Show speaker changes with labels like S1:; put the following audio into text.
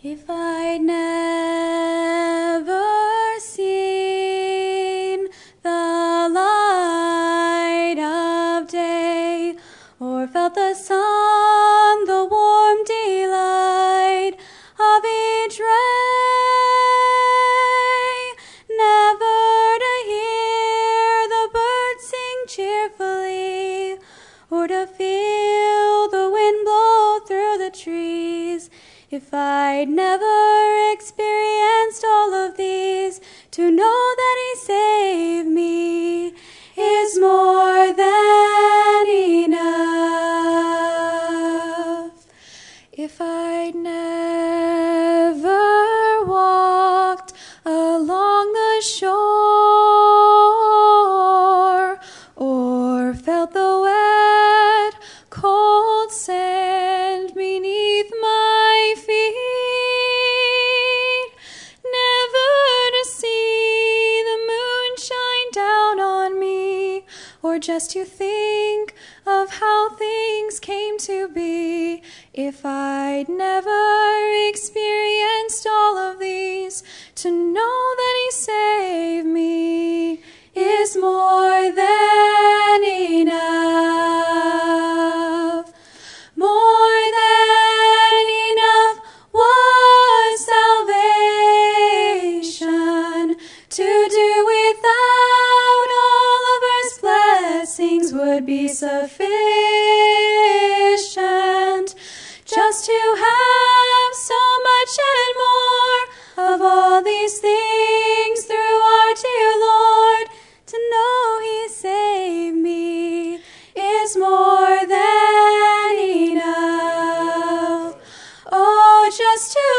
S1: If I'd never seen the light of day, or felt the sun, the warm delight of each ray, never to hear the birds sing cheerfully, or to feel the wind blow through the trees. If I'd never experienced all of these, to know that He saved me is more than enough. If I'd never walked along the shore, or felt the wet, cold sand beneath my feet, never to see the moon shine down on me, or just to think of how things came to be. If I'd never experienced all of these, to know that He saved me is more than enough. More than enough was salvation. To do without all of earth's blessings would be sufficient. Just to have so much and more of all these things through our dear Lord, to know He saved me is more than enough. Oh, just to